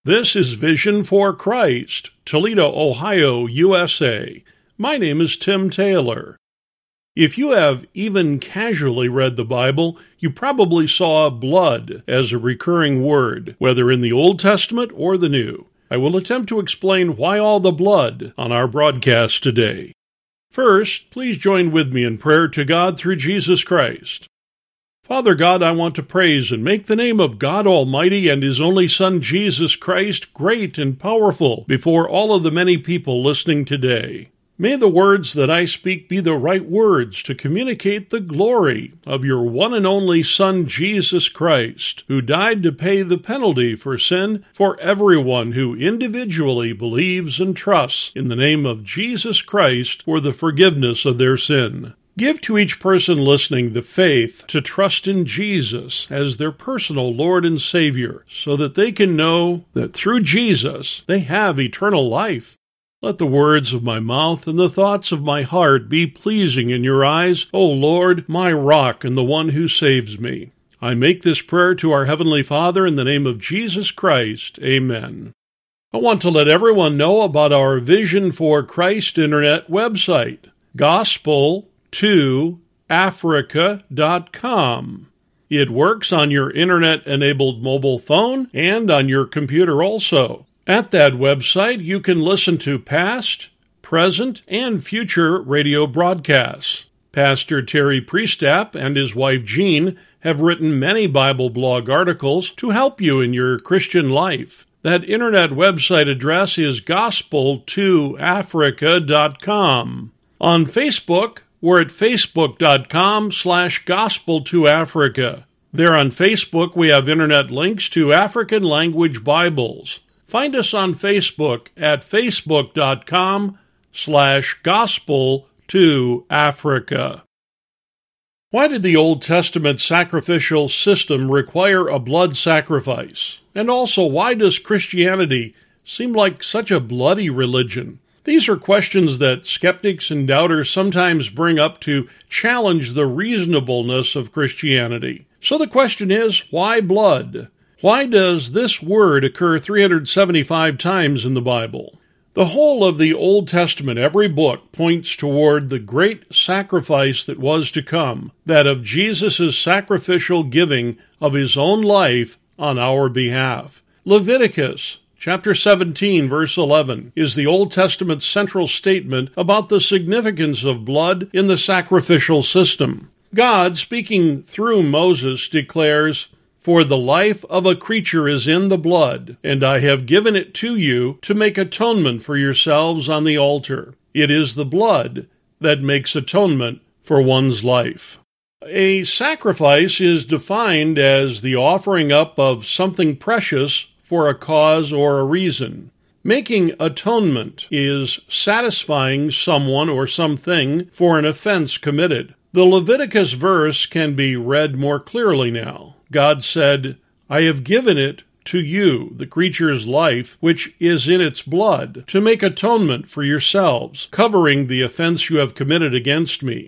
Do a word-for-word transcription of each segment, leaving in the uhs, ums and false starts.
This is Vision for Christ, Toledo, Ohio, U S A. My name is Tim Taylor. If you have even casually read the Bible, you probably saw blood as a recurring word, whether in the Old Testament or the New. I will attempt to explain why all the blood on our broadcast today. First, please join with me in prayer to God through Jesus Christ. Father God, I want to praise and make the name of God Almighty and His only Son, Jesus Christ, great and powerful before all of the many people listening today. May the words that I speak be the right words to communicate the glory of your one and only Son, Jesus Christ, who died to pay the penalty for sin for everyone who individually believes and trusts in the name of Jesus Christ for the forgiveness of their sin. Give to each person listening the faith to trust in Jesus as their personal Lord and Savior, so that they can know that through Jesus they have eternal life. Let the words of my mouth and the thoughts of my heart be pleasing in your eyes, O Lord, my rock and the one who saves me. I make this prayer to our Heavenly Father in the name of Jesus Christ. Amen. I want to let everyone know about our Vision for Christ Internet website, gospel to africa dot com. It works on your internet-enabled mobile phone and on your computer also. At that website, you can listen to past, present, and future radio broadcasts. Pastor Terry Priestap and his wife Jean have written many Bible blog articles to help you in your Christian life. That internet website address is gospel to africa dot com. On Facebook, we're at facebook.com slash gospel to Africa. There on Facebook, we have internet links to African language Bibles. Find us on Facebook at facebook.com slash gospel to Africa. Why did the Old Testament sacrificial system require a blood sacrifice? And also, why does Christianity seem like such a bloody religion? These are questions that skeptics and doubters sometimes bring up to challenge the reasonableness of Christianity. So the question is, why blood? Why does this word occur three hundred seventy-five times in the Bible? The whole of the Old Testament, every book, points toward the great sacrifice that was to come, that of Jesus' sacrificial giving of his own life on our behalf. Leviticus Chapter seventeen, verse eleven, is the Old Testament's central statement about the significance of blood in the sacrificial system. God, speaking through Moses, declares, "For the life of a creature is in the blood, and I have given it to you to make atonement for yourselves on the altar. It is the blood that makes atonement for one's life." A sacrifice is defined as the offering up of something precious for a cause or a reason. Making atonement is satisfying someone or something for an offense committed. The Leviticus verse can be read more clearly now. God said, "I have given it to you, the creature's life, which is in its blood, to make atonement for yourselves, covering the offense you have committed against me."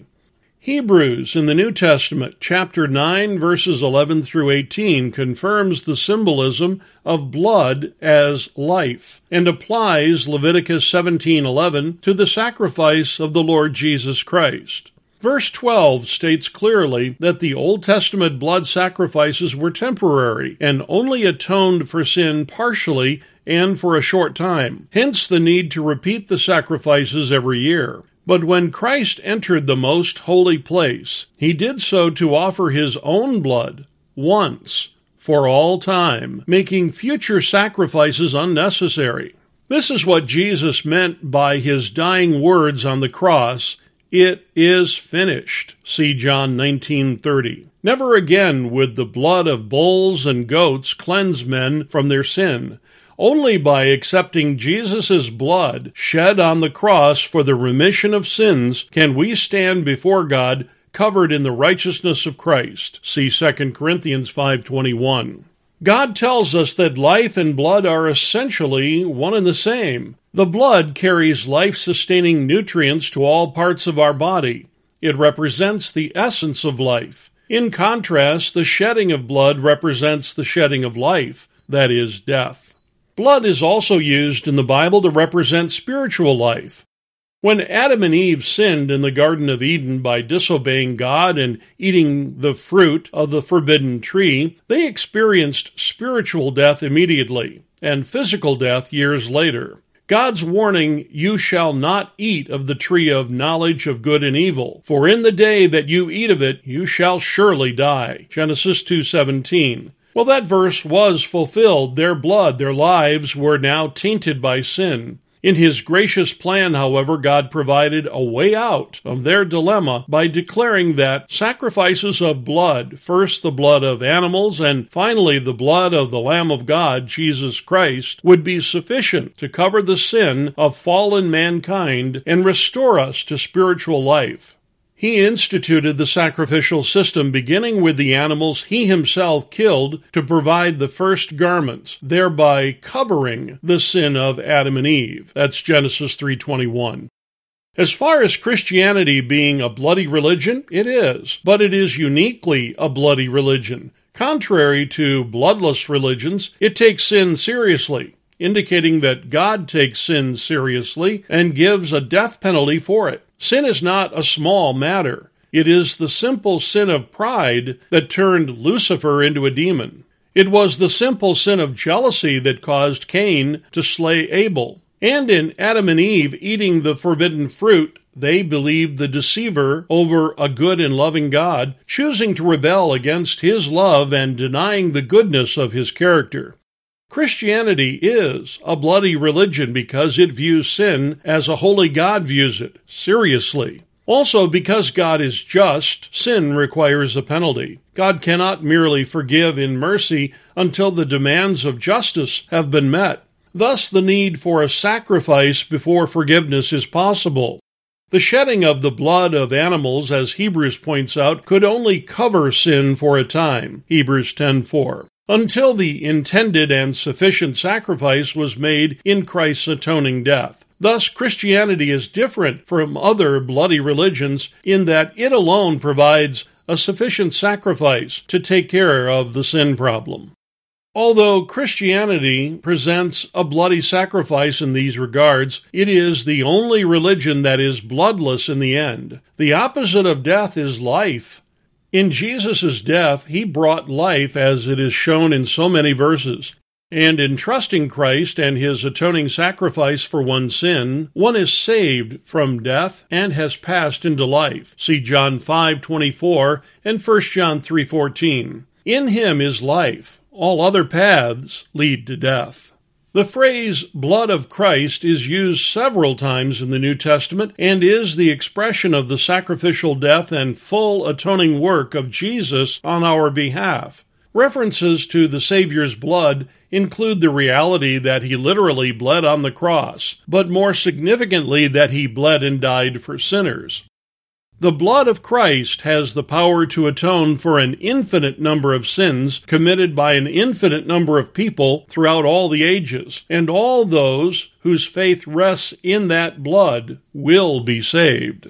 Hebrews in the New Testament, chapter nine, verses eleven through eighteen, confirms the symbolism of blood as life, and applies Leviticus seventeen eleven to the sacrifice of the Lord Jesus Christ. Verse twelve states clearly that the Old Testament blood sacrifices were temporary and only atoned for sin partially and for a short time, hence the need to repeat the sacrifices every year. But when Christ entered the most holy place, he did so to offer his own blood once for all time, making future sacrifices unnecessary. This is what Jesus meant by his dying words on the cross, "It is finished." See John nineteen thirty. Never again would the blood of bulls and goats cleanse men from their sin. Only by accepting Jesus' blood shed on the cross for the remission of sins can we stand before God covered in the righteousness of Christ. See Second Corinthians five twenty-one. God tells us that life and blood are essentially one and the same. The blood carries life-sustaining nutrients to all parts of our body. It represents the essence of life. In contrast, the shedding of blood represents the shedding of life, that is, death. Blood is also used in the Bible to represent spiritual life. When Adam and Eve sinned in the Garden of Eden by disobeying God and eating the fruit of the forbidden tree, they experienced spiritual death immediately and physical death years later. God's warning, "You shall not eat of the tree of knowledge of good and evil, for in the day that you eat of it, you shall surely die." Genesis two seventeen. Well, that verse was fulfilled. Their blood, their lives were now tainted by sin. In His gracious plan, however, God provided a way out of their dilemma by declaring that sacrifices of blood, first the blood of animals and finally the blood of the Lamb of God, Jesus Christ, would be sufficient to cover the sin of fallen mankind and restore us to spiritual life. He instituted the sacrificial system, beginning with the animals He Himself killed to provide the first garments, thereby covering the sin of Adam and Eve. That's Genesis three twenty-one. As far as Christianity being a bloody religion, it is, but it is uniquely a bloody religion. Contrary to bloodless religions, it takes sin seriously, indicating that God takes sin seriously and gives a death penalty for it. Sin is not a small matter. It is the simple sin of pride that turned Lucifer into a demon. It was the simple sin of jealousy that caused Cain to slay Abel. And in Adam and Eve eating the forbidden fruit, they believed the deceiver over a good and loving God, choosing to rebel against His love and denying the goodness of His character. Christianity is a bloody religion because it views sin as a holy God views it, seriously. Also, because God is just, sin requires a penalty. God cannot merely forgive in mercy until the demands of justice have been met. Thus, the need for a sacrifice before forgiveness is possible. The shedding of the blood of animals, as Hebrews points out, could only cover sin for a time, Hebrews ten four. Until the intended and sufficient sacrifice was made in Christ's atoning death. Thus, Christianity is different from other bloody religions in that it alone provides a sufficient sacrifice to take care of the sin problem. Although Christianity presents a bloody sacrifice in these regards, it is the only religion that is bloodless in the end. The opposite of death is life. In Jesus' death, He brought life, as it is shown in so many verses. And in trusting Christ and His atoning sacrifice for one's sin, one is saved from death and has passed into life. See John five twenty-four and First John three fourteen. In Him is life. All other paths lead to death. The phrase blood of Christ is used several times in the New Testament and is the expression of the sacrificial death and full atoning work of Jesus on our behalf. References to the Savior's blood include the reality that He literally bled on the cross, but more significantly that He bled and died for sinners. The blood of Christ has the power to atone for an infinite number of sins committed by an infinite number of people throughout all the ages, and all those whose faith rests in that blood will be saved.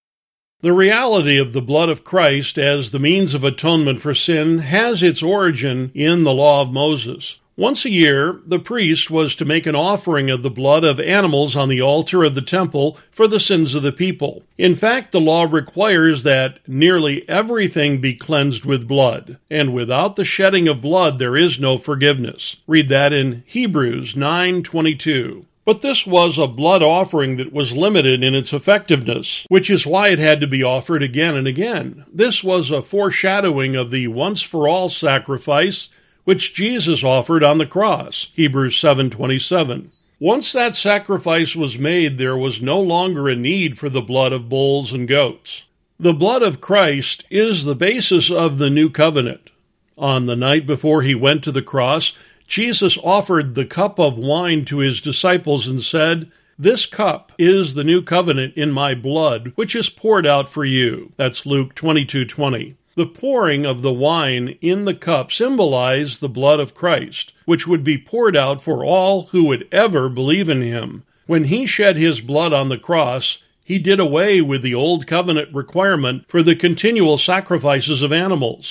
The reality of the blood of Christ as the means of atonement for sin has its origin in the law of Moses. Once a year, the priest was to make an offering of the blood of animals on the altar of the temple for the sins of the people. In fact, the law requires that nearly everything be cleansed with blood, and without the shedding of blood there is no forgiveness. Read that in Hebrews nine twenty-two. But this was a blood offering that was limited in its effectiveness, which is why it had to be offered again and again. This was a foreshadowing of the once-for-all sacrifice which Jesus offered on the cross, Hebrews seven twenty-seven. Once that sacrifice was made, there was no longer a need for the blood of bulls and goats. The blood of Christ is the basis of the new covenant. On the night before He went to the cross, Jesus offered the cup of wine to His disciples and said, "This cup is the new covenant in my blood, which is poured out for you." That's Luke twenty-two twenty. The pouring of the wine in the cup symbolized the blood of Christ, which would be poured out for all who would ever believe in Him. When He shed His blood on the cross, He did away with the old covenant requirement for the continual sacrifices of animals.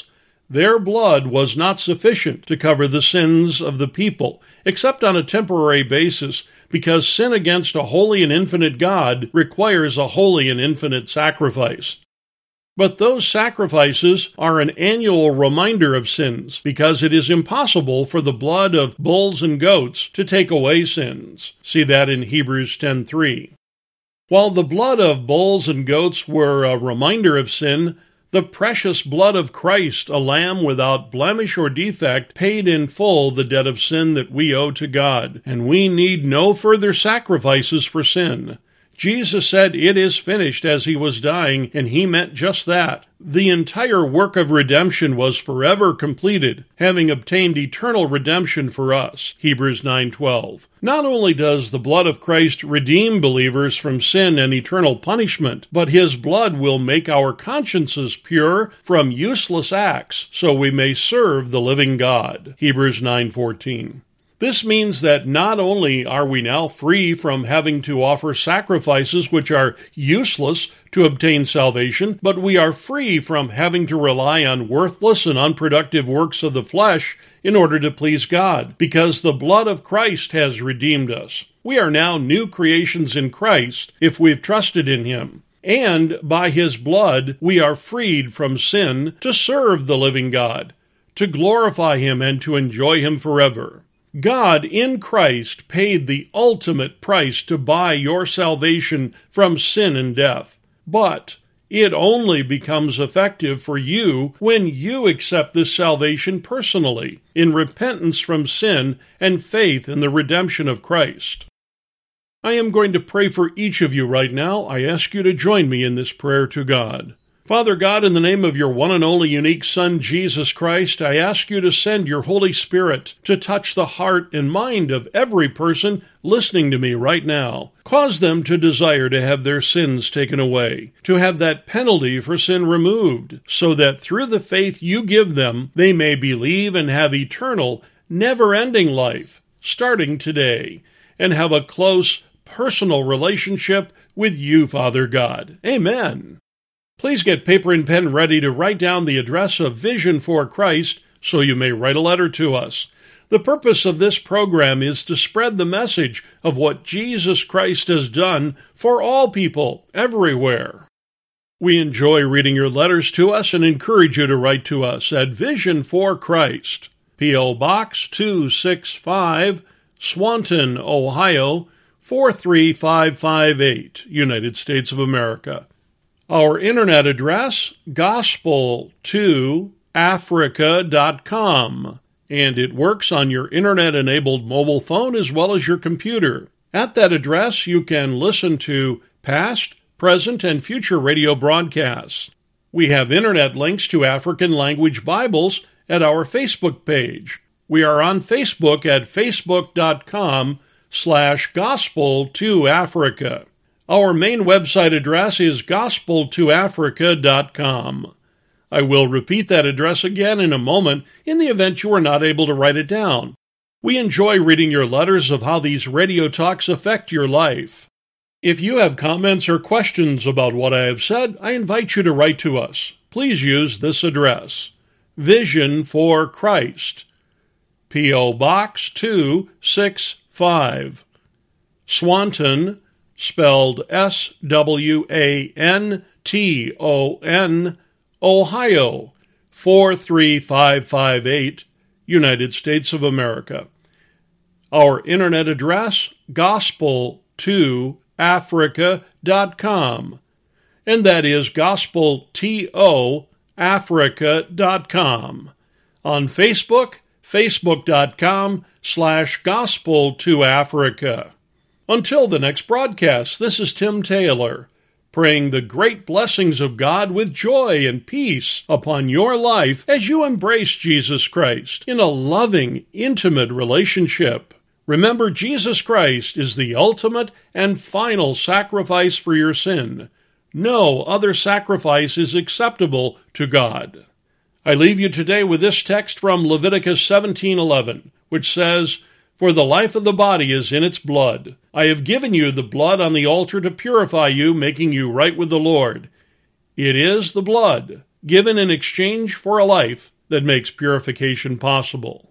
Their blood was not sufficient to cover the sins of the people, except on a temporary basis, because sin against a holy and infinite God requires a holy and infinite sacrifice. But those sacrifices are an annual reminder of sins, because it is impossible for the blood of bulls and goats to take away sins. See that in Hebrews ten three. While the blood of bulls and goats were a reminder of sin, the precious blood of Christ, a lamb without blemish or defect, paid in full the debt of sin that we owe to God, and we need no further sacrifices for sin. Jesus said, "It is finished," as he was dying, and he meant just that. The entire work of redemption was forever completed, having obtained eternal redemption for us. Hebrews nine twelve. Not only does the blood of Christ redeem believers from sin and eternal punishment, but his blood will make our consciences pure from useless acts, so we may serve the living God. Hebrews nine fourteen. This means that not only are we now free from having to offer sacrifices which are useless to obtain salvation, but we are free from having to rely on worthless and unproductive works of the flesh in order to please God, because the blood of Christ has redeemed us. We are now new creations in Christ if we've trusted in him. And by his blood we are freed from sin to serve the living God, to glorify him and to enjoy him forever. God in Christ paid the ultimate price to buy your salvation from sin and death. But it only becomes effective for you when you accept this salvation personally, in repentance from sin and faith in the redemption of Christ. I am going to pray for each of you right now. I ask you to join me in this prayer to God. Father God, in the name of your one and only unique Son, Jesus Christ, I ask you to send your Holy Spirit to touch the heart and mind of every person listening to me right now. Cause them to desire to have their sins taken away, to have that penalty for sin removed, so that through the faith you give them, they may believe and have eternal, never-ending life, starting today, and have a close, personal relationship with you, Father God. Amen. Please get paper and pen ready to write down the address of Vision for Christ so you may write a letter to us. The purpose of this program is to spread the message of what Jesus Christ has done for all people everywhere. We enjoy reading your letters to us and encourage you to write to us at Vision for Christ, P O Box two sixty-five, Swanton, Ohio, four three five five eight, United States of America. Our internet address, gospel two africa dot com, and it works on your internet-enabled mobile phone as well as your computer. At that address, you can listen to past, present, and future radio broadcasts. We have internet links to African language Bibles at our Facebook page. We are on Facebook at facebook dot com slash gospel two africa. Our main website address is gospel two africa dot com. I will repeat that address again in a moment in the event you are not able to write it down. We enjoy reading your letters of how these radio talks affect your life. If you have comments or questions about what I have said, I invite you to write to us. Please use this address, Vision for Christ, P O Box two sixty-five, Swanton, spelled S W A N T O N, Ohio, four three five five eight, United States of America. Our internet address, gospel two africa dot com, and that is gospel two africa dot com. On Facebook, facebook dot com slash gospel two africa. Until the next broadcast, this is Tim Taylor, praying the great blessings of God with joy and peace upon your life as you embrace Jesus Christ in a loving, intimate relationship. Remember, Jesus Christ is the ultimate and final sacrifice for your sin. No other sacrifice is acceptable to God. I leave you today with this text from Leviticus seventeen eleven, which says, "For the life of the body is in its blood. I have given you the blood on the altar to purify you, making you right with the Lord." It is the blood given in exchange for a life that makes purification possible.